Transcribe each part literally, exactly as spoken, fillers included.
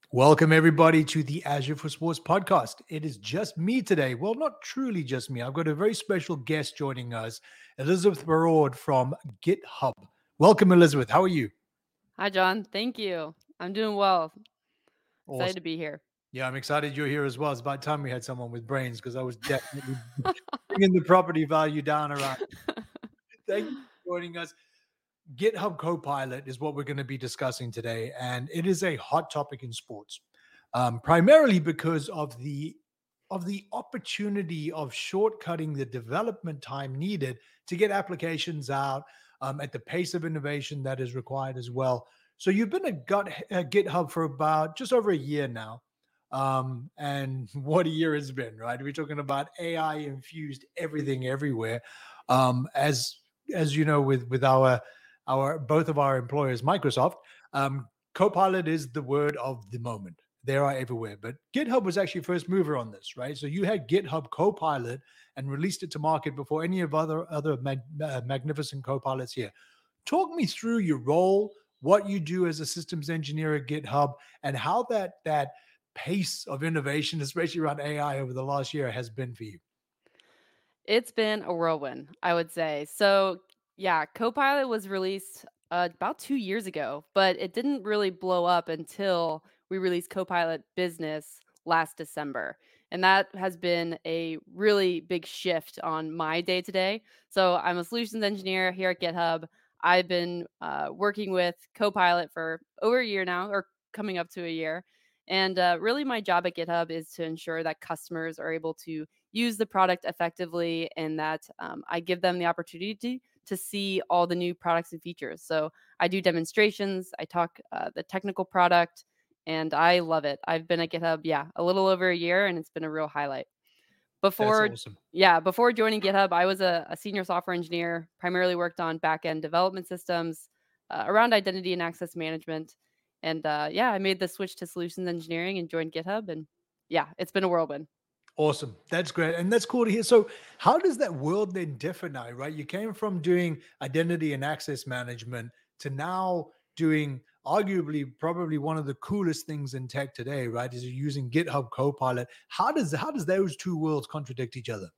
Welcome, everybody, to the Azure for Sports podcast. It is just me today. Well, not truly just me. I've got a very special guest joining us, Elizabeth Barraud from GitHub. Welcome, Elizabeth. How are you? Hi, John. Thank you. I'm doing well. Excited Awesome. to be here. Yeah, I'm excited you're here as well. It's about time we had someone with brains because I was definitely bringing the property value down around. Thank you for joining us. GitHub Copilot is what we're going to be discussing today, and it is a hot topic in sports, um, primarily because of the of the opportunity of shortcutting the development time needed to get applications out um, at the pace of innovation that is required as well. So you've been at, Gut, at GitHub for about just over a year now. Um, and what a year it's been, right? We're talking about A I infused everything everywhere. Um, as as you know, with with our our both of our employers, Microsoft, um, Copilot is the word of the moment. They are everywhere. But GitHub was actually first mover on this, right? So you had GitHub Copilot and released it to market before any of other other mag, uh, magnificent Copilots here. Talk me through your role, what you do as a systems engineer at GitHub, and how that that pace of innovation, especially around A I over the last year, has been for you. It's been a whirlwind, I would say. So, yeah, Copilot was released uh, about two years ago, but it didn't really blow up until we released Copilot Business last December. And that has been a really big shift on my day to day. So, I'm a solutions engineer here at GitHub. I've been uh, working with Copilot for over a year now, or coming up to a year. And uh, really, my job at GitHub is to ensure that customers are able to use the product effectively and that um, I give them the opportunity to see all the new products and features. So I do demonstrations, I talk uh, the technical product, and I love it. I've been at GitHub, yeah, a little over a year, and it's been a real highlight. That's Before, awesome. yeah, before joining GitHub, I was a, a senior software engineer, primarily worked on back-end development systems uh, around identity and access management. And uh, yeah, I made the switch to solutions engineering and joined GitHub. And yeah, it's been a whirlwind. Awesome. That's great. And that's cool to hear. So, how does that world then differ now, right? You came from doing identity and access management to now doing arguably probably one of the coolest things in tech today, right? Is you're using GitHub Copilot. How does how does those two worlds contradict each other?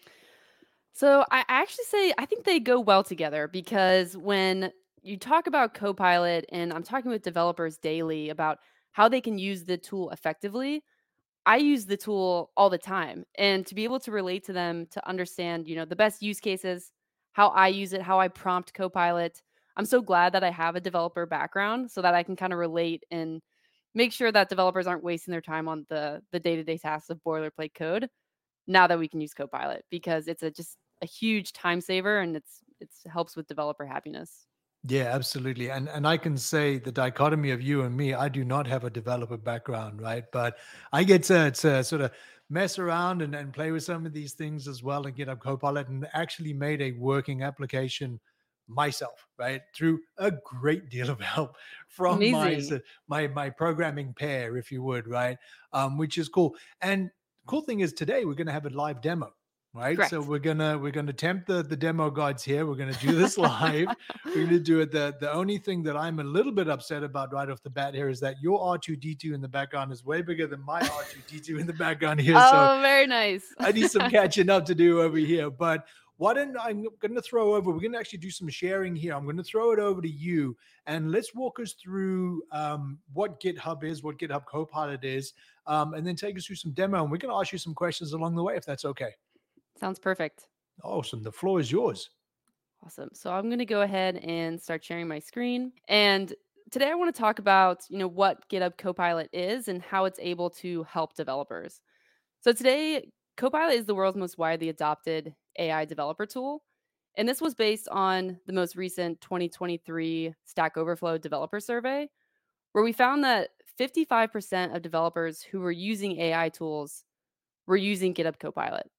So I actually say I think they go well together because when you talk about Copilot, and I'm talking with developers daily about how they can use the tool effectively, I use the tool all the time. And to be able to relate to them, to understand, you know, the best use cases, how I use it, how I prompt Copilot. I'm so glad that I have a developer background so that I can kind of relate and make sure that developers aren't wasting their time on the the day-to-day tasks of boilerplate code now that we can use Copilot because it's a just a huge time saver and it's it's helps with developer happiness. Yeah, absolutely. And and I can say the dichotomy of you and me, I do not have a developer background, right? But I get to, to sort of mess around and, and play with some of these things as well and get up Copilot and actually made a working application myself, right? Through a great deal of help from my s- Amazing. my my programming pair, if you would, right? Um, which is cool. And cool thing is today we're going to have a live demo. Right. So Correct. we're gonna we're gonna tempt the the demo gods here. We're gonna do this live. We're going to do it. The, the only thing that I'm a little bit upset about right off the bat here is that your R two D two in the background is way bigger than my R two D two in the background here. So Oh, very nice. I need some catching up to do over here. But what I'm going to throw over, we're going to actually do some sharing here. I'm going to throw it over to you and let's walk us through um, what GitHub is, what GitHub Copilot is, um, and then take us through some demo. And we're going to ask you some questions along the way if that's okay. Sounds perfect. Awesome. The floor is yours. Awesome. So I'm going to go ahead and start sharing my screen. And today I want to talk about, you know, what GitHub Copilot is and how it's able to help developers. So today, Copilot is the world's most widely adopted A I developer tool. And this was based on the most recent twenty twenty-three Stack Overflow developer survey, where we found that fifty-five percent of developers who were using A I tools were using GitHub Copilot.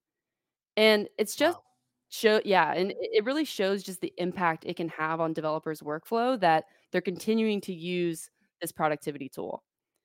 And it's just Wow. show yeah, and it it really shows just the impact it can have on developers' workflow that they're continuing to use this productivity tool.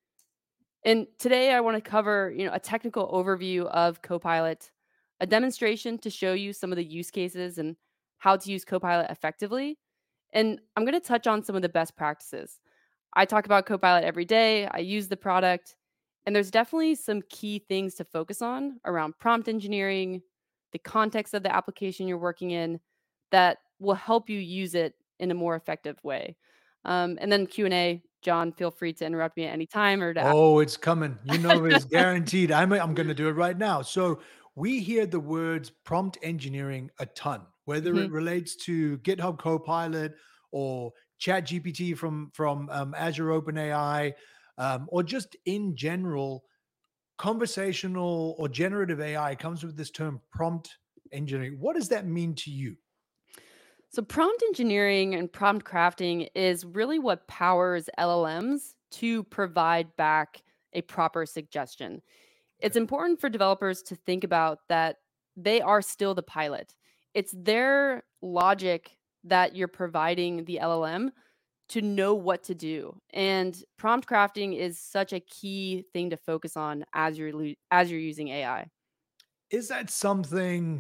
And today I want to cover, you know, a technical overview of Copilot, a demonstration to show you some of the use cases and how to use Copilot effectively. And I'm going to touch on some of the best practices. I talk about Copilot every day. I use the product, and there's definitely some key things to focus on around prompt engineering, the context of the application you're working in that will help you use it in a more effective way. Um, and then Q and A, John, feel free to interrupt me at any time or to Oh, it's coming. You know it's ask. guaranteed. I'm I'm gonna do it right now. So we hear the words prompt engineering a ton, whether it Mhm. relates to GitHub Copilot or ChatGPT from from um, Azure OpenAI, um, or just in general, conversational or generative A I comes with this term prompt engineering. What does that mean to you? So, prompt engineering and prompt crafting is really what powers L L Ms to provide back a proper suggestion. It's Okay. important for developers to think about that they are still the pilot. It's their logic that you're providing the L L M to know what to do. And prompt crafting is such a key thing to focus on as you're lu- as you're using A I. Is that something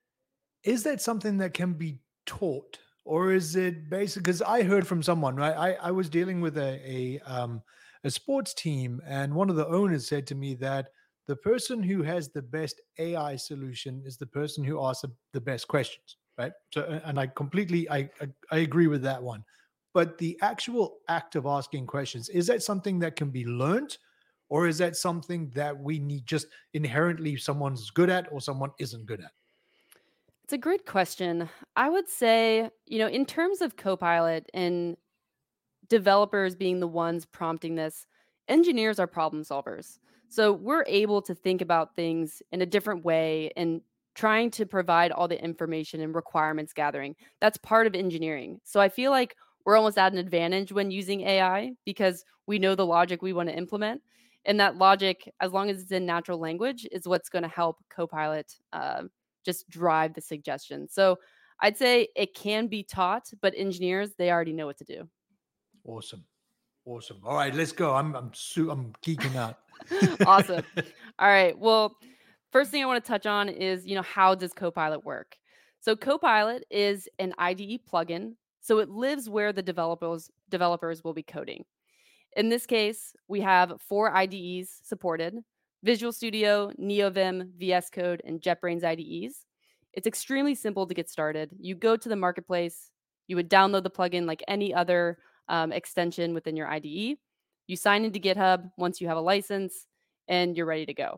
Is that something that can be taught? Or is it basic? Because I heard from someone, right? I, I was dealing with a a um a sports team, and one of the owners said to me that the person who has the best A I solution is the person who asks the the best questions, right? So, a- and I completely I, I I agree with that one. But the actual act of asking questions, is that something that can be learned, or is that something that we need just inherently someone's good at or someone isn't good at? It's a great question. I would say, you know, in terms of Copilot and developers being the ones prompting this, engineers are problem solvers. So we're able to think about things in a different way and trying to provide all the information and requirements gathering. That's part of engineering. So I feel like we're almost at an advantage when using A I because we know the logic we want to implement. And that logic, as long as it's in natural language, is what's going to help Copilot uh, just drive the suggestion. So I'd say it can be taught, but engineers, they already know what to do. Awesome. Awesome. All right, let's go. I'm I'm su- I'm geeking out. Awesome. All right. Well, first thing I want to touch on is, you know, how does Copilot work? So Copilot is an I D E plugin, so it lives where the developers developers will be coding. In this case, we have four I D Es supported: Visual Studio, NeoVim, V S Code, and JetBrains I D Es. It's extremely simple to get started. You go to the marketplace, you would download the plugin like any other um, extension within your I D E. You sign into GitHub once you have a license, and you're ready to go.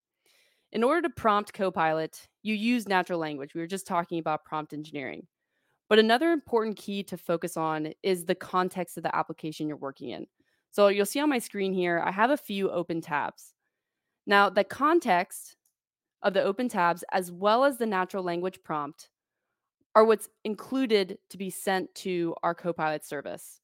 In order to prompt Copilot, you use natural language. We were just talking about prompt engineering. But another important key to focus on is the context of the application you're working in. So you'll see on my screen here, I have a few open tabs. Now, the context of the open tabs, as well as the natural language prompt, are what's included to be sent to our Copilot service.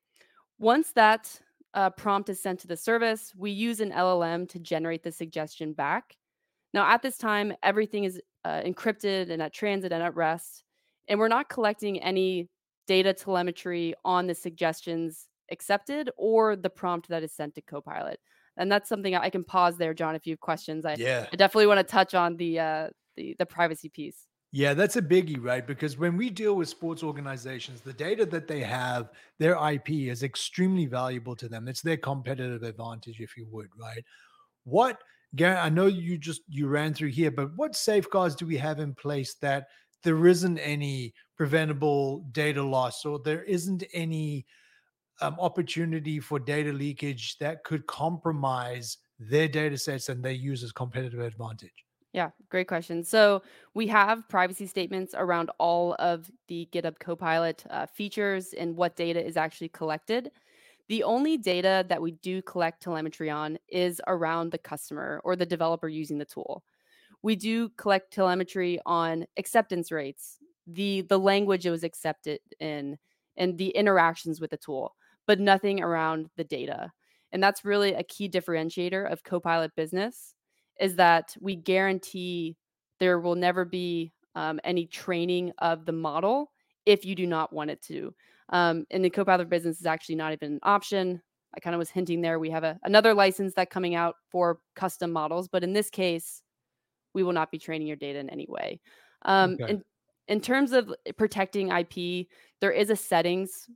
Once that uh, prompt is sent to the service, we use an L L M to generate the suggestion back. Now, at this time, everything is uh, encrypted and at transit and at rest, and we're not collecting any data telemetry on the suggestions accepted or the prompt that is sent to Copilot. And that's something I I can pause there, John, if you have questions. I, Yeah. I definitely want to touch on the uh, the the privacy piece. Yeah, that's a biggie, right? Because when we deal with sports organizations, the data that they have, their I P is extremely valuable to them. It's their competitive advantage, if you would, right? What, Gary, I know you just you ran through here, but what safeguards do we have in place that there isn't any preventable data loss or there isn't any um, opportunity for data leakage that could compromise their data sets and their users' competitive advantage? Yeah, great question. So we have privacy statements around all of the GitHub Copilot uh, features and what data is actually collected. The only data that we do collect telemetry on is around the customer or the developer using the tool. We do collect telemetry on acceptance rates, the the language it was accepted in, and the interactions with the tool, but nothing around the data. And that's really a key differentiator of Copilot Business is that we guarantee there will never be um, any training of the model if you do not want it to. Um, and the Copilot Business is actually not even an option. I kind of was hinting there. We have a, another license that coming out for custom models, but in this case, we will not be training your data in any way. Um, Okay. in in terms of protecting I P, there is a settings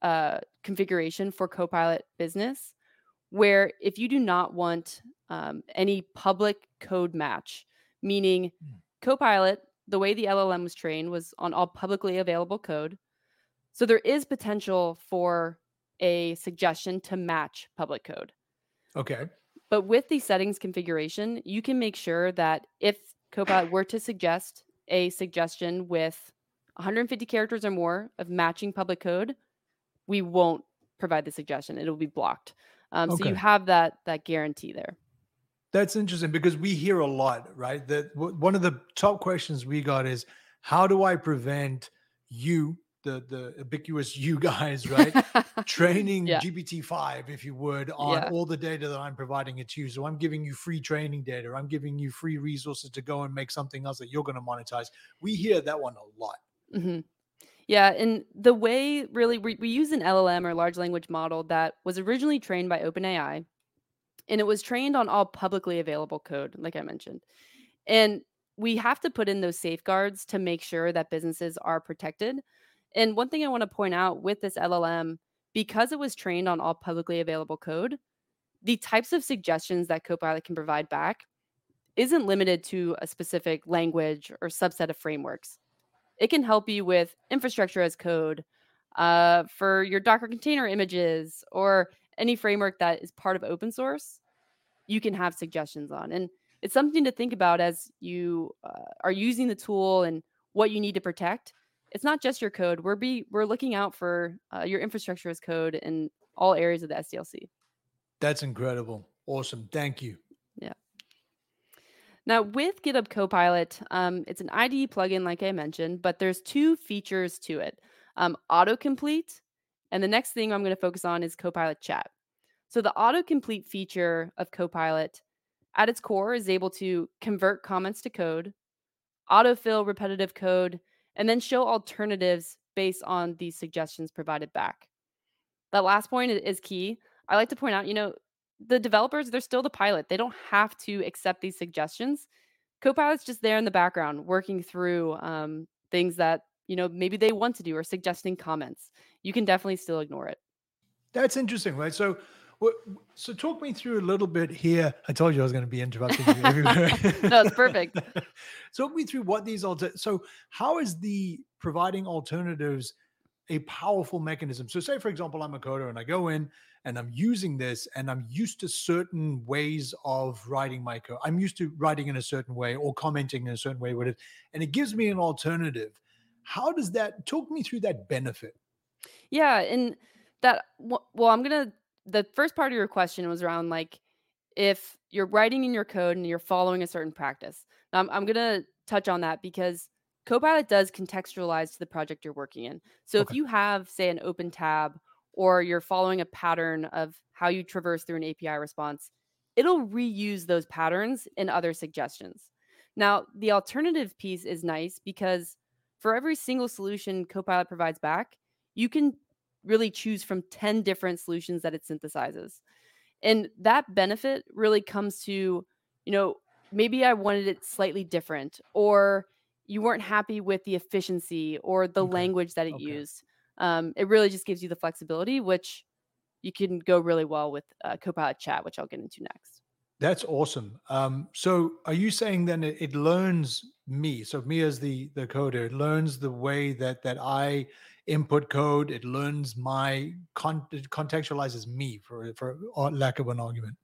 uh, configuration for Copilot Business where if you do not want um, any public code match, meaning Mm. Copilot, the way the L L M was trained was on all publicly available code. So there is potential for a suggestion to match public code. Okay. But with the settings configuration, you can make sure that if Copilot were to suggest a suggestion with one hundred fifty characters or more of matching public code, we won't provide the suggestion. It'll be blocked. Um, so you Okay. have that that guarantee there. That's interesting because we hear a lot, right? That w- one of the top questions we got is, how do I prevent you, the the ubiquitous you guys, right, training Yeah, G P T five, if you would, on yeah. all the data that I'm providing it to you? So I'm giving you free training data. I'm giving you free resources to go and make something else that you're going to monetize. We hear that one a lot. Mhm. Yeah, and the way really we, we use an L L M or large language model that was originally trained by OpenAI, and it was trained on all publicly available code, like I mentioned. And we have to put in those safeguards to make sure that businesses are protected. And one thing I want to point out with this L L M, because it was trained on all publicly available code, the types of suggestions that Copilot can provide back isn't limited to a specific language or subset of frameworks. It can help you with infrastructure as code, uh, for your Docker container images, or any framework that is part of open source. You can have suggestions on, and it's something to think about as you uh, are using the tool and what you need to protect. It's not just your code. We're be we're looking out for uh, your infrastructure as code in all areas of the S D L C. That's incredible. Awesome. Thank you. Yeah. Now, with GitHub Copilot, um, it's an I D E plugin, like I mentioned, but there's two features to it: um, autocomplete, and the next thing I'm going to focus on is Copilot Chat. So, the autocomplete feature of Copilot, at its core, is able to convert comments to code, autofill repetitive code, and then show alternatives based on these suggestions provided back. That last point i- is key. I like to point out, you know, the developers, they're still the pilot. They don't have to accept these suggestions. Copilot's just there in the background working through um, things that, you know, maybe they want to do or suggesting comments. You can definitely still ignore it. That's interesting, right? So, wh- so talk me through a little bit here. I told you I was going to be interrupting you everywhere. No, it's perfect. Talk me through what these alter. So, how is the providing alternatives a powerful mechanism? So, say for example, I'm a coder and I go in and I'm using this, and I'm used to certain ways of writing my code. I'm used to writing in a certain way or commenting in a certain way with it, and it gives me an alternative. How does that talk me through that benefit? Yeah, and that w well, I'm gonna the first part of your question was around, like, if you're writing in your code and you're following a certain practice. Now, I'm I'm gonna touch on that because Copilot does contextualize to the project you're working in. So if Okay. you have, say, an open tab or you're following a pattern of how you traverse through an A P I response, it'll reuse those patterns in other suggestions. Now, the alternative piece is nice because for every single solution Copilot provides back, you can really choose from ten different solutions that it synthesizes. And that benefit really comes to, you know, maybe I wanted it slightly different, or you weren't happy with the efficiency or the Okay. language that it Okay. used. Um, it really just gives you the flexibility, which you can go really well with uh, Copilot Chat, which I'll get into next. That's awesome. Um, so are you saying then it, it learns me? So me as the the coder, it learns the way that that I input code. It learns my con- it contextualizes me for for uh, lack of an argument.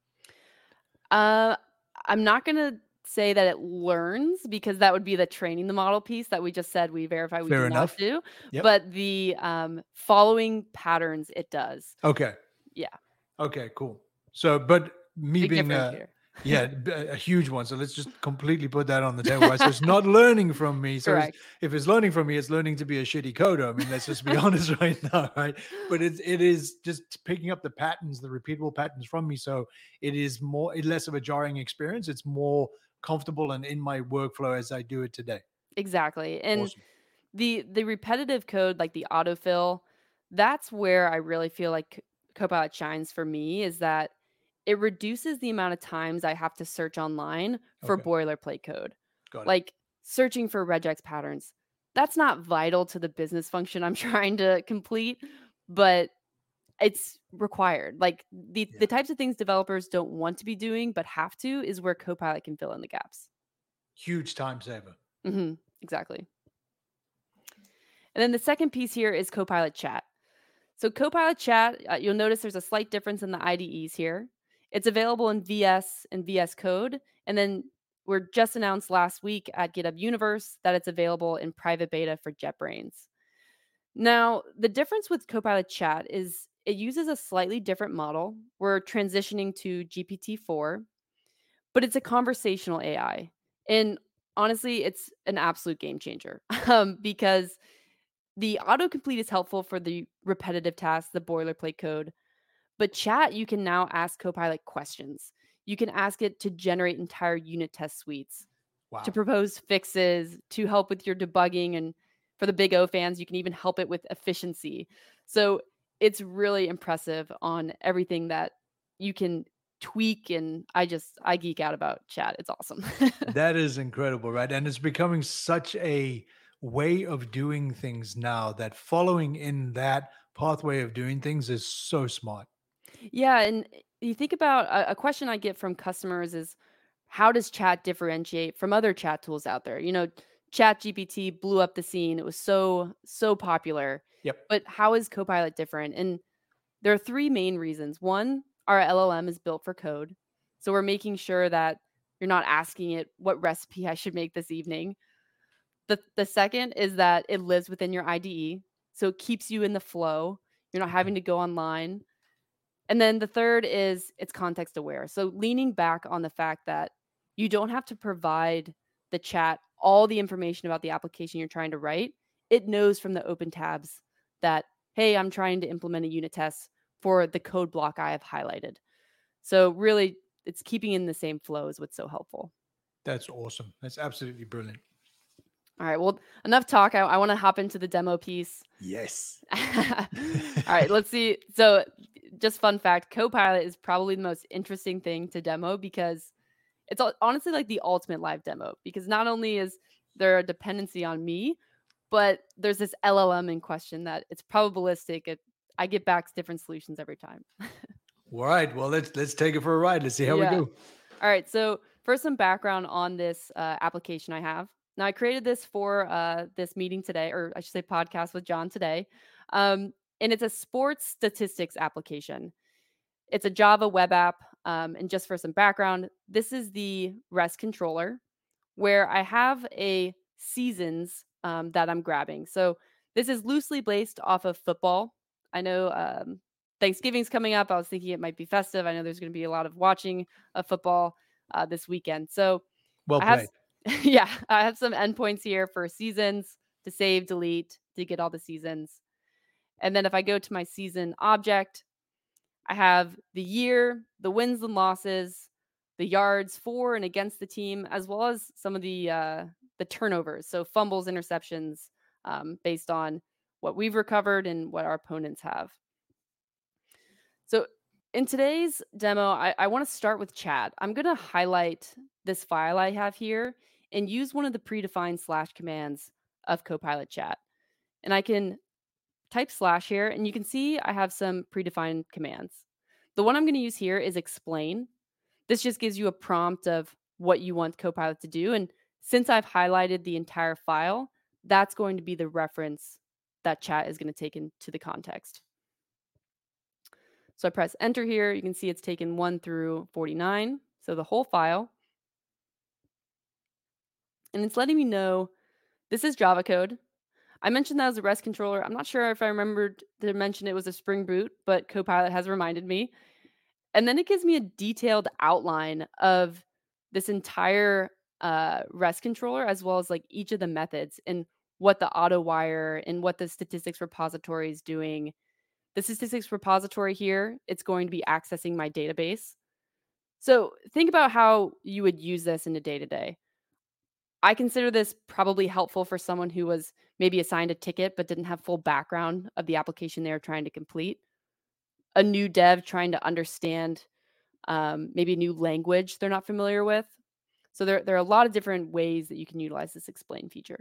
Uh, I'm not going to say that it learns because that would be the training the model piece that we just said we verify we do Fair not enough. do. Yep. But the um, following patterns, it does. Okay. Yeah, Okay. Cool. So, but me big being a differentiator. yeah b- a huge one. So let's just completely put that on the table. Right. So it's not learning from me. So it's, Correct. if it's learning from me, it's learning to be a shitty coder. I mean, let's just be honest right now, right? But it's it is just picking up the patterns, the repeatable patterns from me. So it is more it less of a jarring experience. It's more comfortable and in my workflow as I do it today. Exactly. And Awesome. the the repetitive code, like the autofill, that's where I really feel like C- Copilot shines for me is that it reduces the amount of times I have to search online for Okay. boilerplate code. Got it. Like searching for regex patterns. That's not vital to the business function I'm trying to complete, but it's required. Like the Yeah. the types of things developers don't want to be doing but have to is where Copilot can fill in the gaps. Huge time saver. Mhm, exactly. And then the second piece here is Copilot Chat. So Copilot Chat, uh, you'll notice there's a slight difference in the I D Es here. It's available in V S and V S Code, and then we're just announced last week at GitHub Universe that it's available in private beta for JetBrains. Now, the difference with Copilot Chat is it uses a slightly different model. We're transitioning to G P T four, but it's a conversational A I. And honestly, it's an absolute game changer um, because the autocomplete is helpful for the repetitive tasks, the boilerplate code. But chat, you can now ask Copilot questions. You can ask it to generate entire unit test suites, to Wow. propose fixes, to help with your debugging. And for the Big O fans, you can even help it with efficiency. So it's really impressive on everything that you can tweak. And I just, I geek out about chat. It's awesome. That is incredible, right? And it's becoming such a way of doing things now that following in that pathway of doing things is so smart. Yeah, and you think about a, a question I get from customers is how does chat differentiate from other chat tools out there? You know, Chat G P T blew up the scene. It was so so popular. Yep. But how is Copilot different? And there are three main reasons. One, our L L M is built for code. So we're making sure that you're not asking it what recipe I should make this evening. The the second is that it lives within your I D E. So it keeps you in the flow. You're not Okay. having to go online. And then the third is it's context aware. So leaning back on the fact that you don't have to provide the chat all the information about the application you're trying to write. It knows from the open tabs that, hey, I'm trying to implement a unit test for the code block I have highlighted. So really, it's keeping in the same flow is what's so helpful. That's awesome. That's absolutely brilliant. All right. Well, enough talk. I, I want to hop into the demo piece. Yes. All right, let's see. So, just fun fact, Copilot is probably the most interesting thing to demo because it's al- honestly like the ultimate live demo because not only is there a dependency on me, but there's this L L M in question that it's probabilistic. It, I get back different solutions every time. All right. Well, let's let's take it for a ride. Let's see how we Yeah. go. All right. So, first, some background on this uh, application I have. Now, I created this for uh, this meeting today, or I should say, podcast with John today. Um, and it's a sports statistics application. It's a Java web app. Um, and just for some background, this is the REST controller where I have a seasons um, that I'm grabbing. So this is loosely based off of football. I know um, Thanksgiving's coming up. I was thinking it might be festive. I know there's going to be a lot of watching of football uh, this weekend. So Well I have, played. yeah, I have some endpoints here for seasons to save, delete, to get all the seasons. And then if I go to my season object, I have the year, the wins and losses, the yards for and against the team, as well as some of the uh, the turnovers, so fumbles, interceptions, um, based on what we've recovered and what our opponents have. So in today's demo, I, I want to start with chat. I'm going to highlight this file I have here and use one of the predefined slash commands of Copilot Chat. And I can type slash here, and you can see I have some predefined commands. The one I'm going to use here is explain. This just gives you a prompt of what you want Copilot to do. And since I've highlighted the entire file, that's going to be the reference that chat is going to take into the context. So I press enter here. You can see it's taken one through forty-nine. So the whole file. And it's letting me know this is Java code. I mentioned that as a REST controller. I'm not sure if I remembered to mention it was a Spring Boot, but Copilot has reminded me. And then it gives me a detailed outline of this entire uh, REST controller, as well as like each of the methods and what the auto wire and what the statistics repository is doing. The statistics repository here, it's going to be accessing my database. So think about how you would use this in a day to day. I consider this probably helpful for someone who was maybe assigned a ticket but didn't have full background of the application they were trying to complete. A new dev trying to understand um, maybe a new language they're not familiar with. So there, there are a lot of different ways that you can utilize this explain feature.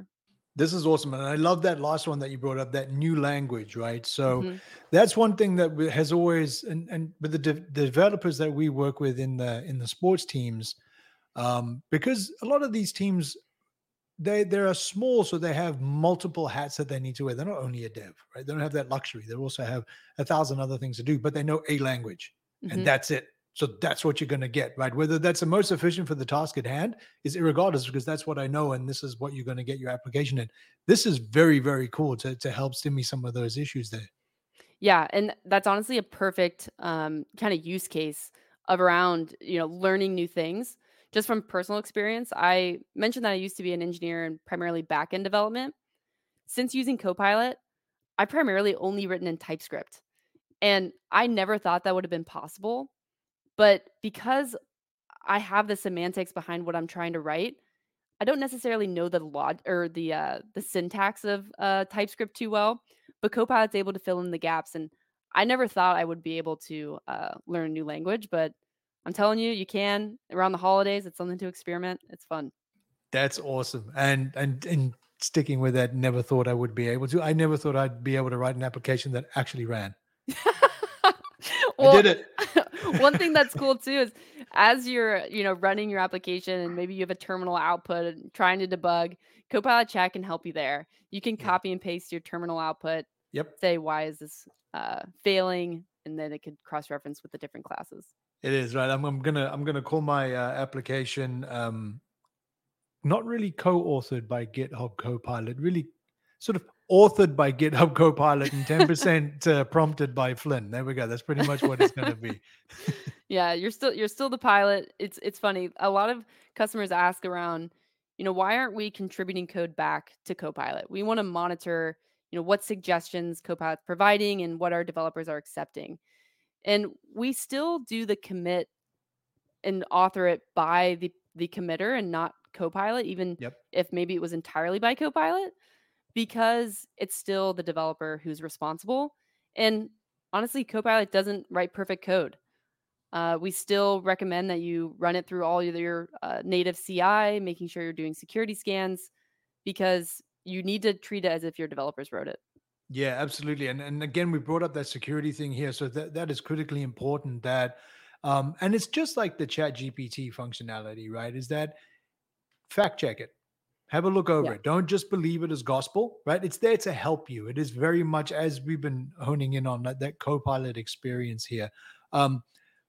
This is awesome, and I love that last one that you brought up, that new language, right? So Mhm. that's one thing that we- has always, and, and with the, de- the developers that we work with in the in the sports teams, um, because a lot of these teams they they are small, so they have multiple hats that they need to wear. They're not only a dev, right? They don't have that luxury. They also have a thousand other things to do, but they know a language, and Mhm. that's it. So that's what you're going to get, right? Whether that's the most efficient for the task at hand is irregardless, because that's what I know, and this is what you're going to get your application in. This is very, very cool to to help stimmy some of those issues there. Yeah, and that's honestly a perfect, um, kinda use case of around, you know, learning new things. Just from personal experience, I mentioned that I used to be an engineer in primarily back-end development. Since using Copilot, I primarily only written in TypeScript, and I never thought that would have been possible, but because I have the semantics behind what I'm trying to write, I don't necessarily know the log or the, uh, the syntax of, uh, TypeScript too well, but Copilot's able to fill in the gaps, and I never thought I would be able to, uh, learn a new language, but I'm telling you, you can. Around the holidays, it's something to experiment. It's fun. That's awesome, and and and sticking with that, never thought I would be able to. I never thought I'd be able to write an application that actually ran. I Well, did it. one thing that's cool too is as you're, you know, running your application and maybe you have a terminal output and trying to debug, Copilot Chat can help you there. You can Yeah. copy and paste your terminal output, Yep. say, "Why is this, uh, failing?" And then it could cross-reference with the different classes. It is, right. I'm I'm gonna I'm gonna call my, uh, application, um, not really co-authored by GitHub Copilot, really sort of authored by GitHub Copilot and ten percent, uh, prompted by Flynn. There we go. That's pretty much what it's gonna be. Yeah, you're still you're still the pilot. It's it's funny. A lot of customers ask around, you know, why aren't we contributing code back to Copilot? We want to monitor, you know, what suggestions Copilot's providing and what our developers are accepting. And we still do the commit and author it by the the committer and not Copilot, even Yep. if maybe it was entirely by Copilot, because it's still the developer who's responsible. And honestly, Copilot doesn't write perfect code. Uh, we still recommend that you run it through all of your uh, native C I, making sure you're doing security scans because you need to treat it as if your developers wrote it. Yeah, absolutely. And and again, we brought up that security thing here. So that that is critically important that um and it's just like the Chat G P T functionality, right? Is that fact check it. Have a look over Yeah. it. Don't just believe it as gospel, right? It's there to help you. It is very much as we've been honing in on that, that co-pilot experience here. Um,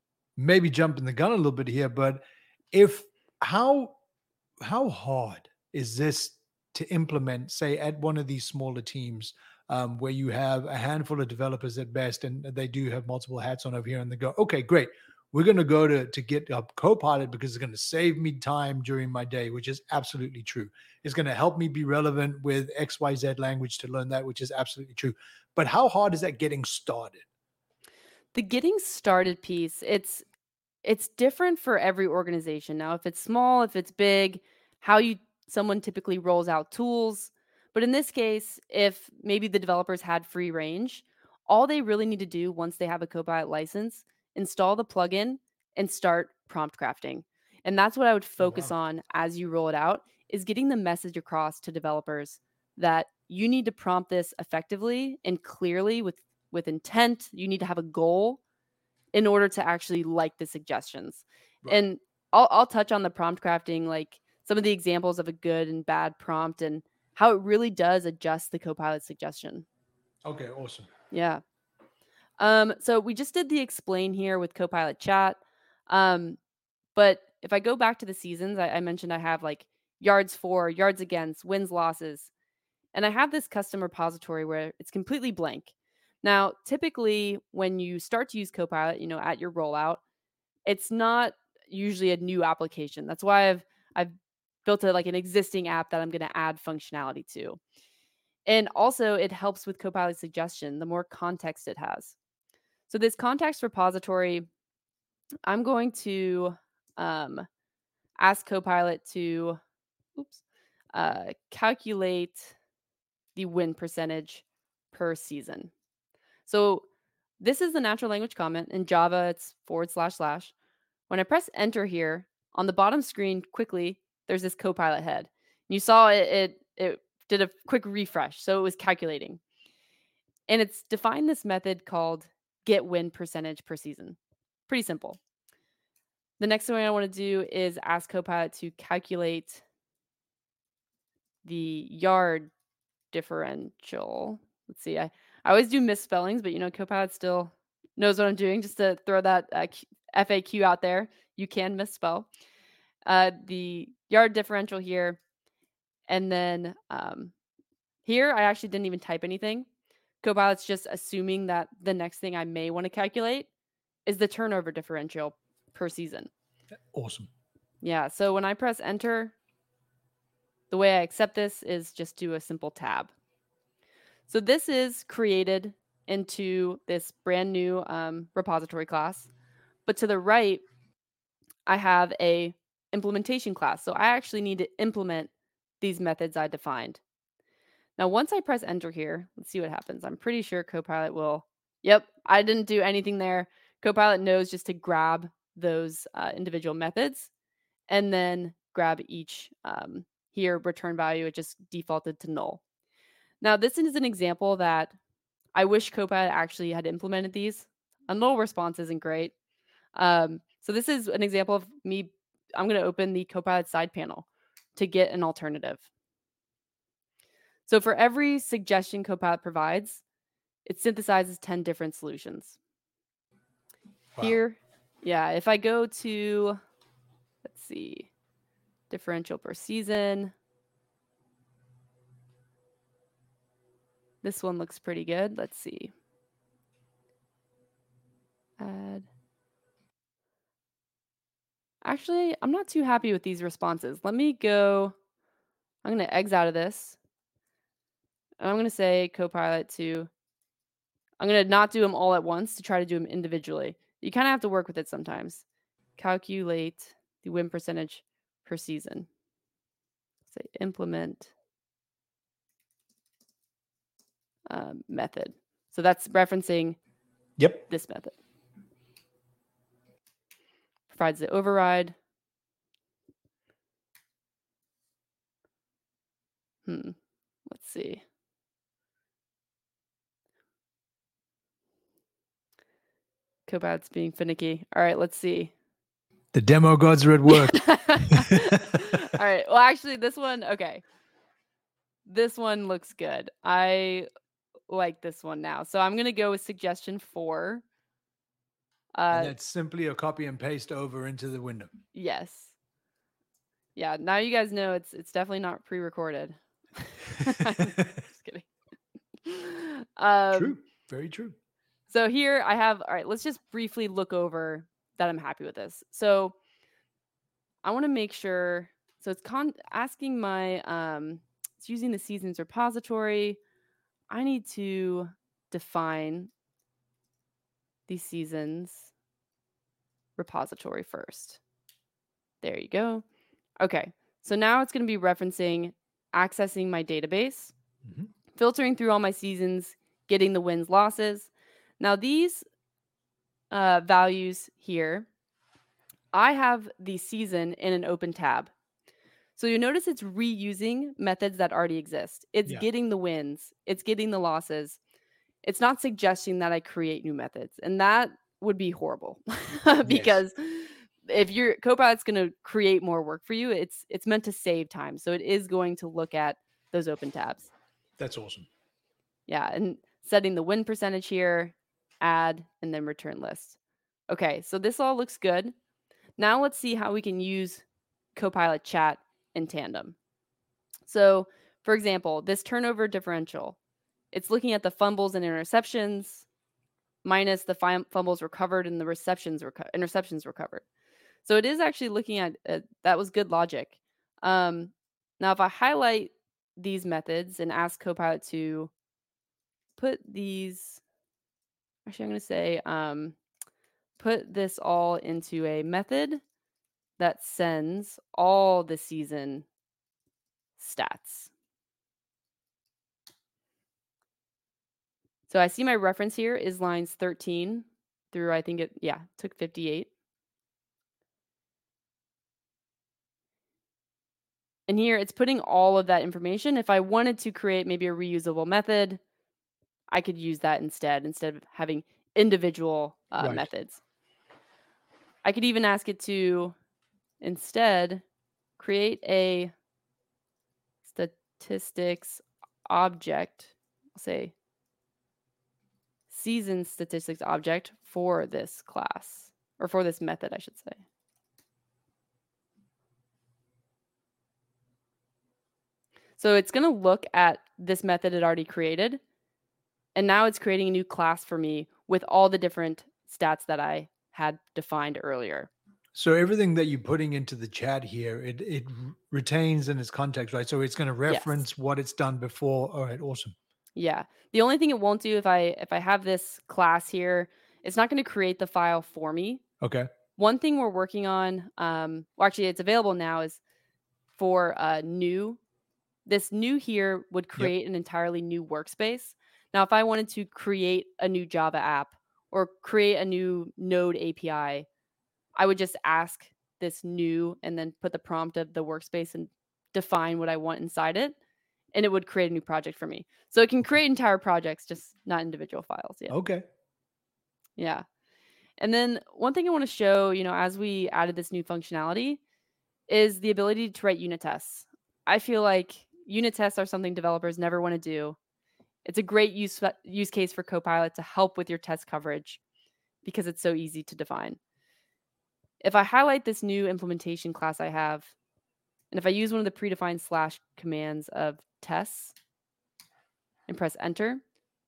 maybe jumping the gun a little bit here, but if how how hard is this to implement, say, at one of these smaller teams um, where you have a handful of developers at best, and they do have multiple hats on over here, and they go, okay, great. We're going to go to to GitHub Copilot because it's going to save me time during my day, which is absolutely true. It's going to help me be relevant with X Y Z language to learn that, which is absolutely true. But how hard is that getting started? The getting started piece, it's it's different for every organization. Now, if it's small, if it's big, how you someone typically rolls out tools. But in this case, if maybe the developers had free range, all they really need to do once they have a Copilot license, install the plugin and start prompt crafting. And that's what I would Oh, focus wow. on as you roll it out is getting the message across to developers that you need to prompt this effectively and clearly with with intent. You need to have a goal in order to actually like the suggestions. Right. And I'll I'll touch on the prompt crafting, like some of the examples of a good and bad prompt and how it really does adjust the Copilot suggestion. Okay, awesome. Yeah. Um, so we just did the explain here with Copilot chat. Um, but if I go back to the seasons, I, I mentioned I have like yards for, yards against, wins, losses. And I have this custom repository where it's completely blank. Now, typically when you start to use Copilot, you know, at your rollout, it's not usually a new application. That's why I've I've built a like an existing app that I'm going to add functionality to. And also it helps with Copilot suggestion, the more context it has. So this context repository, I'm going to um, ask Copilot to oops, uh, calculate the win percentage per season. So this is the natural language comment. In Java, it's forward slash slash. When I press enter here, on the bottom screen quickly, there's this Copilot head. You saw it it it did a quick refresh. So it was calculating. And it's defined this method called get win percentage per season. Pretty simple. The next thing I want to do is ask Copilot to calculate the yard differential. Let's see. I, I always do misspellings, but you know, Copilot still knows what I'm doing. Just to throw that uh, F A Q out there, you can misspell. Uh, the yard differential here. And then um, here, I actually didn't even type anything. Copilot's just assuming that the next thing I may want to calculate is the turnover differential per season. Awesome. Yeah, so when I press enter, the way I accept this is just do a simple tab. So this is created into this brand new um, repository class. But to the right, I have a implementation class. So I actually need to implement these methods I defined. Now, once I press enter here, let's see what happens. I'm pretty sure Copilot will, yep, I didn't do anything there. Copilot knows just to grab those uh, individual methods and then grab each um, here return value. It just defaulted to null. Now, this is an example that I wish Copilot actually had implemented these. A null response isn't great. Um, so this is an example of me. I'm going to open the Copilot side panel to get an alternative. So for every suggestion Copilot provides, it synthesizes ten different solutions. Wow. Here, yeah, if I go to, let's see, differential per season. This one looks pretty good. Let's see. Add. Actually, I'm not too happy with these responses. Let me go, I'm going to exit out of this. And I'm going to say Copilot to, I'm going to not do them all at once to try to do them individually. You kind of have to work with it sometimes. Calculate the win percentage per season. Say implement uh, method. So that's referencing yep. this method. Provides the override. Hmm. Let's see. Copilot's being finicky. All right, let's see. The demo gods are at work. All right. Well, actually, this one, okay. This one looks good. I like this one now. So I'm going to go with suggestion four. Uh, and that's simply a copy and paste over into the window. Yes. Yeah. Now you guys know it's it's definitely not pre-recorded. Just kidding. Um, true. Very true. So here I have, all right, let's just briefly look over that I'm happy with this. So I want to make sure, so it's con asking my, um, it's using the seasons repository. I need to define the seasons repository first. There you go. Okay, so now it's going to be referencing accessing my database, mm-hmm. filtering through all my seasons, getting the wins, losses. Now these uh, values here, I have the season in an open tab. So you notice it's reusing methods that already exist. It's yeah. getting the wins. It's getting the losses. It's not suggesting that I create new methods. And that would be horrible because yes. if your Copilot's going to create more work for you, it's it's meant to save time. So it is going to look at those open tabs. That's awesome. Yeah. And setting the win percentage here, add, and then return list. Okay. So this all looks good. Now let's see how we can use Copilot chat in tandem. So for example, this turnover differential, it's looking at the fumbles and interceptions minus the fumbles recovered and the receptions reco- interceptions recovered. So it is actually looking at, uh, that was good logic. Um, now, if I highlight these methods and ask Copilot to put these, actually I'm going to say, um, put this all into a method that sends all the season stats. So I see my reference here is lines thirteen through, I think it, yeah, took fifty-eight. And here it's putting all of that information. If I wanted to create maybe a reusable method, I could use that instead, instead of having individual uh, Right. methods. I could even ask it to instead create a statistics object, I'll say season statistics object for this class, or for this method, I should say. So it's going to look at this method it already created, and now it's creating a new class for me with all the different stats that I had defined earlier. So everything that you're putting into the chat here, it it r- retains in its context, right? So it's going to Yes. reference what it's done before. All right, awesome. Yeah. The only thing it won't do if I if I have this class here, it's not going to create the file for me. Okay. One thing we're working on, um, well, actually, it's available now, is for uh, new. This new here would Yep. create an entirely new workspace. Now, if I wanted to create a new Java app or create a new Node A P I, I would just ask this new and then put the prompt of the workspace and define what I want inside it, and it would create a new project for me. So it can create entire projects, just not individual files. Yeah. Okay. Yeah. And then one thing I want to show, you know, as we added this new functionality is the ability to write unit tests. I feel like unit tests are something developers never want to do. It's a great use use case for Copilot to help with your test coverage because it's so easy to define. If I highlight this new implementation class I have, and if I use one of the predefined slash commands of tests and press enter,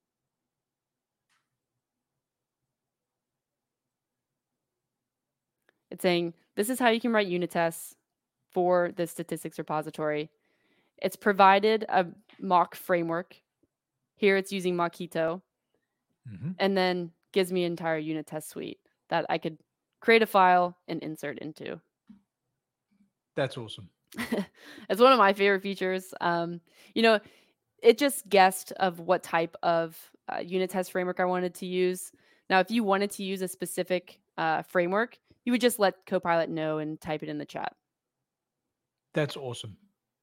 it's saying, this is how you can write unit tests for the statistics repository. It's provided a mock framework. Here it's using Mockito, Mm-hmm. and then gives me an entire unit test suite that I could create a file and insert into. That's awesome. It's one of my favorite features. Um, you know, it just guessed of what type of uh, unit test framework I wanted to use. Now, if you wanted to use a specific uh, framework, you would just let Copilot know and type it in the chat. That's awesome.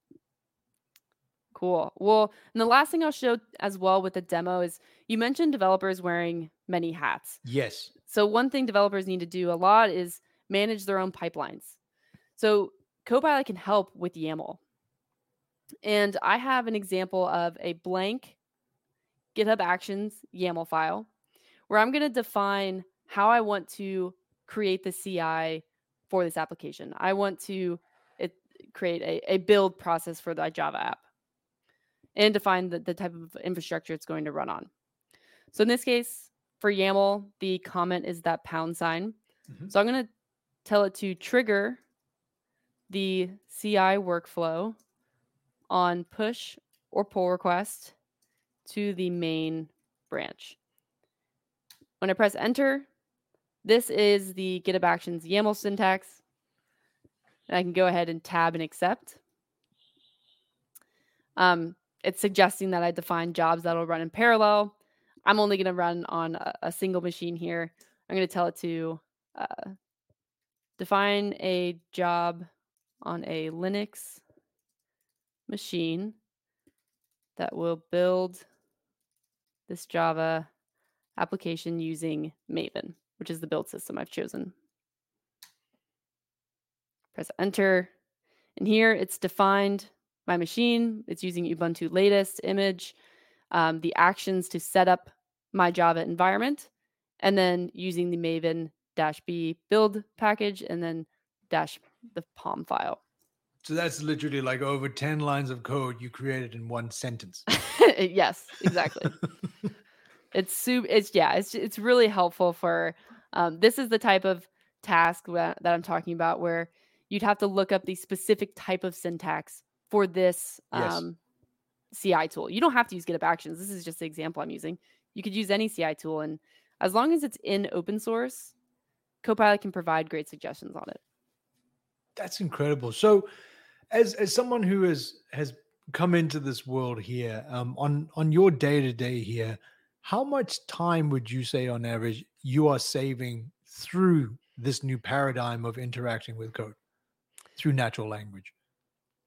Cool. Well, and the last thing I'll show as well with the demo is you mentioned developers wearing many hats. Yes. So one thing developers need to do a lot is manage their own pipelines. So Copilot can help with YAML. And I have an example of a blank GitHub Actions YAML file where I'm going to define how I want to create the C I for this application. I want to it, create a, a build process for the Java app and define the, the type of infrastructure it's going to run on. So in this case, for YAML, the comment is that pound sign. Mm-hmm. So I'm going to tell it to trigger the C I workflow on push or pull request to the main branch. When I press enter, this is the GitHub Actions YAML syntax. And I can go ahead and tab and accept. Um, it's suggesting that I define jobs that'll run in parallel. I'm only going to run on a, a single machine here. I'm going to tell it to uh, define a job on a Linux machine that will build this Java application using Maven, which is the build system I've chosen. Press enter. And here it's defined my machine. It's using Ubuntu latest image, um, the actions to set up my Java environment, and then using the Maven dash B build package, and then dash the P O M file. So that's literally like over ten lines of code you created in one sentence. Yes, exactly. It's super, it's yeah, it's it's really helpful for um, this is the type of task that, that I'm talking about where you'd have to look up the specific type of syntax for this Yes. um, C I tool. You don't have to use GitHub Actions. This is just the example I'm using. You could use any C I tool, and as long as it's in open source, Copilot can provide great suggestions on it. That's incredible. So, as as someone who has has come into this world here, um, on on your day to day here, how much time would you say on average you are saving through this new paradigm of interacting with code through natural language?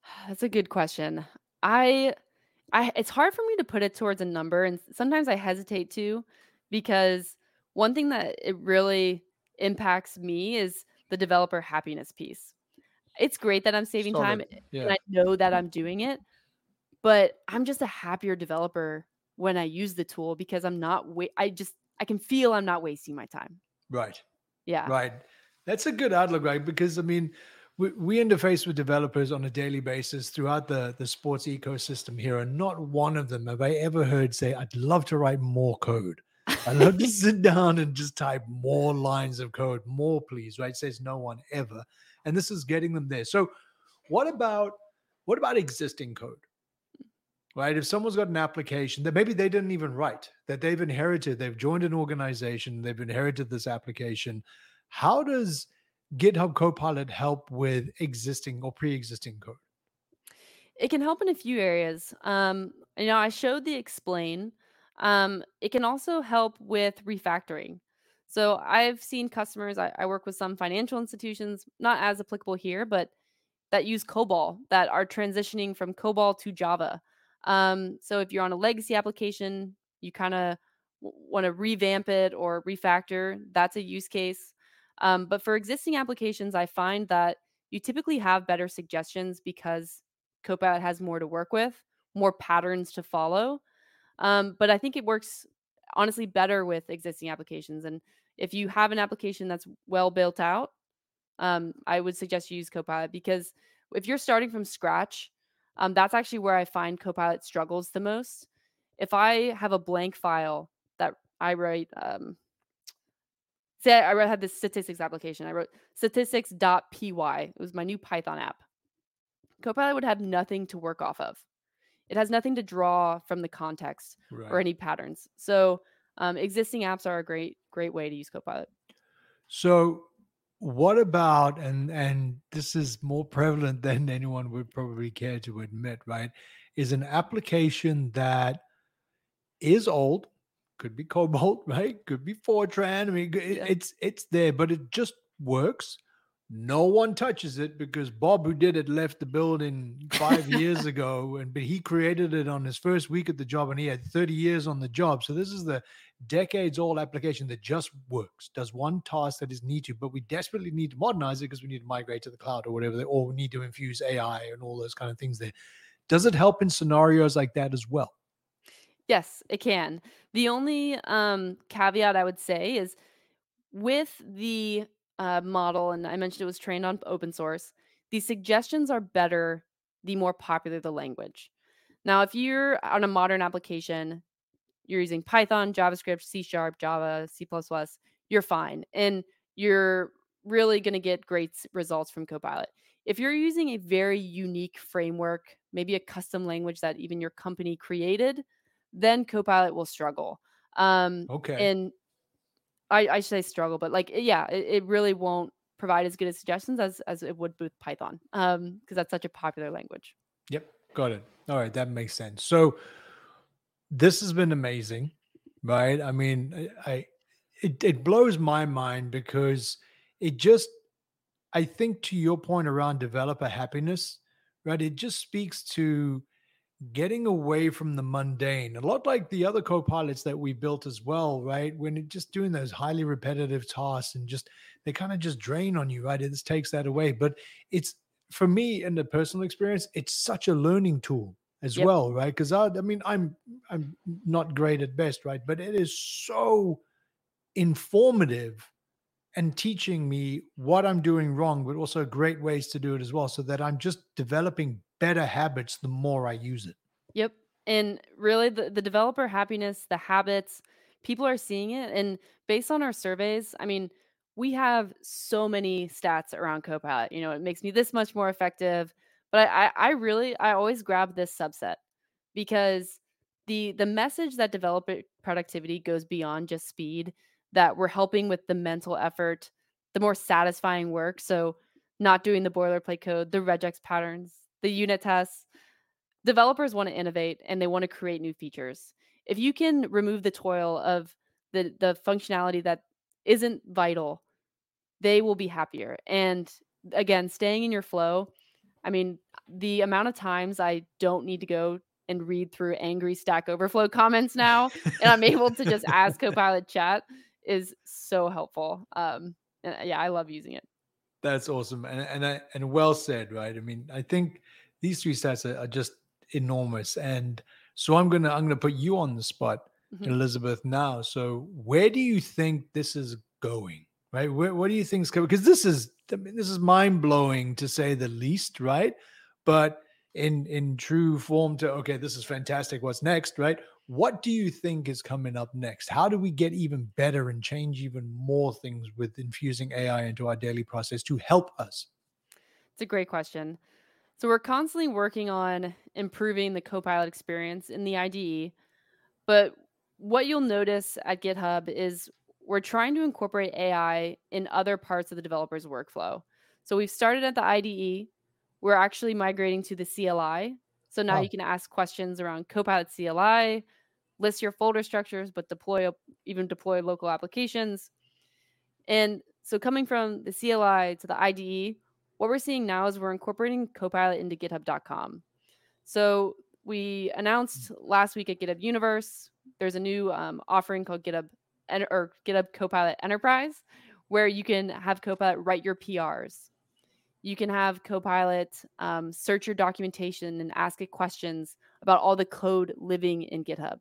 That's a good question. I I it's hard for me to put it towards a number, and sometimes I hesitate to, because one thing that it really impacts me is the developer happiness piece. It's great that I'm saving time Solid. and Yeah. I know that I'm doing it, but I'm just a happier developer when I use the tool because I'm not wa I just I can feel I'm not wasting my time. Right. Yeah. Right. That's a good outlook, right? Because I mean, we, we interface with developers on a daily basis throughout the, the sports ecosystem here, and not one of them have I ever heard say, I'd love to write more code. I'd love to sit down and just type more lines of code, more please, right? Says no one ever. And this is getting them there. So what about what about existing code? Right? If someone's got an application that maybe they didn't even write, that they've inherited, they've joined an organization, they've inherited this application, how does GitHub Copilot help with existing or pre-existing code? It can help in a few areas. Um, you know, I showed the explain. Um, it can also help with refactoring. So I've seen customers, I, I work with some financial institutions, not as applicable here, but that use COBOL that are transitioning from COBOL to Java. Um, so if you're on a legacy application, you kind of w- want to revamp it or refactor, that's a use case. Um, but for existing applications, I find that you typically have better suggestions because Copilot has more to work with, more patterns to follow. Um, but I think it works honestly better with existing applications. And if you have an application that's well built out, um, I would suggest you use Copilot because if you're starting from scratch, um, that's actually where I find Copilot struggles the most. If I have a blank file that I write, um, say I wrote, had this statistics application, I wrote statistics.py. It was my new Python app. Copilot would have nothing to work off of. It has nothing to draw from the context or Right. any patterns. So um, existing apps are a great, great way to use Copilot. So what about, and and this is more prevalent than anyone would probably care to admit, right? Is an application that is old, could be Cobalt, right? Could be Fortran. I mean, it- Yeah. it's it's there, but it just works. No one touches it because Bob, who did it, left the building five years ago, and but he created it on his first week at the job, and he had thirty years on the job. So this is the decades-old application that just works, does one task that is needed, but we desperately need to modernize it because we need to migrate to the cloud or whatever, or we need to infuse A I and all those kind of things there. Does it help in scenarios like that as well? Yes, it can. The only um, caveat I would say is with the uh, model, and I mentioned it was trained on open source, the suggestions are better the more popular the language. Now, if you're on a modern application, you're using Python, JavaScript, C Sharp, Java, C++, you're fine. And you're really going to get great s- results from Copilot. If you're using a very unique framework, maybe a custom language that even your company created, then Copilot will struggle. Um, Okay. and I, I should say struggle, but like, yeah, it, it really won't provide as good as suggestions as, as it would with Python, um, because that's such a popular language. Yep. Got it. All right. That makes sense. So this has been amazing, right? I mean, I, I it, it blows my mind because it just, I think to your point around developer happiness, right? It just speaks to getting away from the mundane, a lot like the other co-pilots that we built as well, right? When it just doing those highly repetitive tasks and just they kind of just drain on you, right? It just takes that away. But it's for me in the personal experience, it's such a learning tool as Yep. well, right? Because I, I mean, I'm I'm not great at best, right? But it is so informative and teaching me what I'm doing wrong, but also great ways to do it as well, so that I'm just developing better habits the more I use it. Yep. And really the, the developer happiness, the habits, people are seeing it. And based on our surveys, I mean, we have so many stats around Copilot. You know, it makes me this much more effective. But I, I, I really I always grab this subset because the the message that developer productivity goes beyond just speed, that we're helping with the mental effort, the more satisfying work. So not doing the boilerplate code, the regex patterns, the unit tests. Developers want to innovate and they want to create new features. If you can remove the toil of the the functionality that isn't vital, they will be happier. And again, staying in your flow. I mean, the amount of times I don't need to go and read through angry Stack Overflow comments now, and I'm able to just ask Copilot chat is so helpful. Um, and yeah, I love using it. That's awesome. And and I, and well said, right? I mean, I think these three stats are, are just enormous. And so I'm gonna I'm gonna put you on the spot, Mhm. Elizabeth, now. So where do you think this is going? Right? Where what do you think is going? Because this is I mean, this is mind-blowing to say the least, right? But in in true form to okay, this is fantastic. What's next, right? What do you think is coming up next? How do we get even better and change even more things with infusing A I into our daily process to help us? It's a great question. So we're constantly working on improving the Copilot experience in the I D E, but what you'll notice at GitHub is we're trying to incorporate A I in other parts of the developer's workflow. So we've started at the I D E. We're actually migrating to the C L I. So now you Wow. can ask questions around Copilot C L I, list your folder structures, but deploy even deploy local applications. And so coming from the C L I to the I D E, what we're seeing now is we're incorporating Copilot into github dot com. So we announced last week at GitHub Universe, there's a new um, offering called GitHub En- or GitHub Copilot Enterprise, where you can have Copilot write your P Rs. You can have Copilot um, search your documentation and ask it questions about all the code living in GitHub.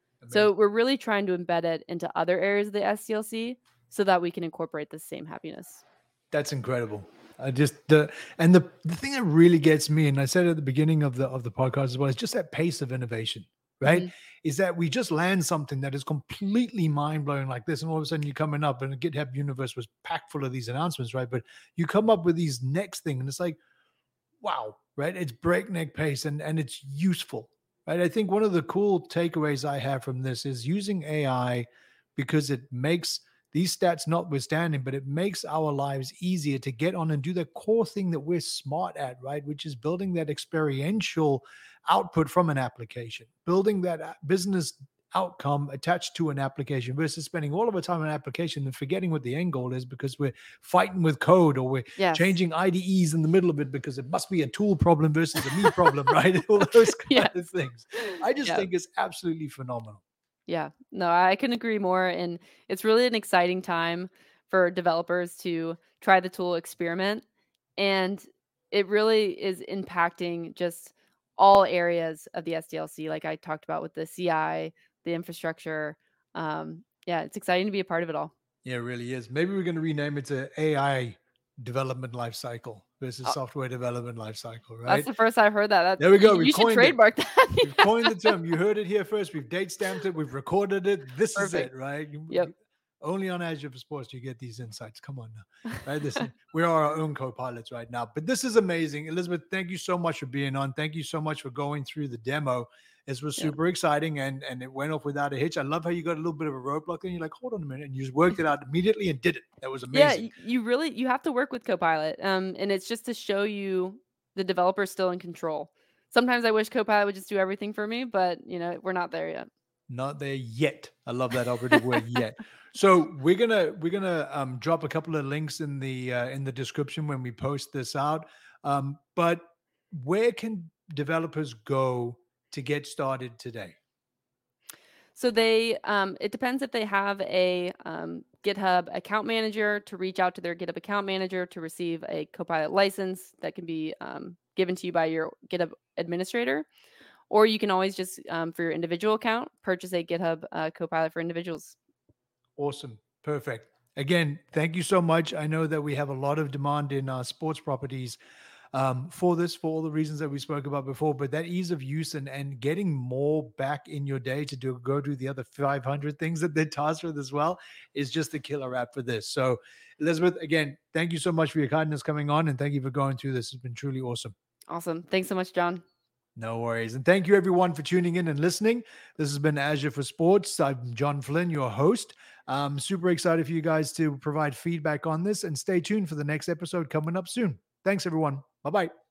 So Amazing. we're really trying to embed it into other areas of the S D L C so that we can incorporate the same happiness. That's incredible. I just the and the the thing that really gets me, and I said at the beginning of the of the podcast as well, is just that pace of innovation, right? Mhm. Is that we just land something that is completely mind blowing like this, and all of a sudden you're coming up, and the GitHub universe was packed full of these announcements, right? But you come up with these next thing, and it's like, wow, right? It's breakneck pace, and and it's useful, right? I think one of the cool takeaways I have from this is using A I because it makes these stats notwithstanding, but it makes our lives easier to get on and do the core thing that we're smart at, right? Which is building that experiential output from an application, building that uh, business outcome attached to an application versus spending all of our time on an application and forgetting what the end goal is because we're fighting with code or we're Yes. changing I D Es in the middle of it because it must be a tool problem versus a me problem, right? All those kind of Yes. things. I just Yeah. think it's absolutely phenomenal. Yeah. No, I can agree more. And it's really an exciting time for developers to try the tool, experiment. And it really is impacting just all areas of the S D L C, like I talked about with the C I, the infrastructure. Um, yeah, it's exciting to be a part of it all. Yeah, it really is. Maybe we're going to rename it to A I development life cycle versus Uh, software development life cycle, that's right? the first I've heard that. That There we you, go. We've you should coined it. trademark that. We've coined the term. You heard it here first. We've date stamped it. We've recorded it. This is Perfect. it, right? You, Yep. you- only on Azure for Sports do you get these insights. Come on now, right? This is, we are our own co-pilots right now. But this is amazing, Elizabeth. Thank you so much for being on. Thank you so much for going through the demo. This was Yep. super exciting, and and it went off without a hitch. I love how you got a little bit of a roadblock, and you're like, hold on a minute, and you just worked it out immediately and did it. That was Yeah, amazing. y you really you have to work with Copilot, um, and it's just to show you the developer's still in control. Sometimes I wish Copilot would just do everything for me, but, you know, we're not there yet. Not there yet. I love that operative word yet. So we're gonna we're gonna um, drop a couple of links in the uh, in the description when we post this out. Um, but where can developers go to get started today? So they, um, it depends if they have a um, GitHub account manager to reach out to their GitHub account manager to receive a Copilot license that can be um, given to you by your GitHub administrator, or you can always just um, for your individual account purchase a GitHub uh, Copilot for individuals. Awesome. Perfect. Again, thank you so much. I know that we have a lot of demand in our sports properties um, for this, for all the reasons that we spoke about before. But that ease of use and and getting more back in your day to do go do the other five hundred things that they're tasked with as well is just the killer app for this. So, Elizabeth, again, thank you so much for your kindness coming on, and thank you for going through this. It's been truly awesome. Awesome. Thanks so much, John. No worries. And thank you everyone for tuning in and listening. This has been Azure for Sports. I'm John Flynn, your host. I'm super excited for you guys to provide feedback on this and stay tuned for the next episode coming up soon. Thanks, everyone. Bye bye.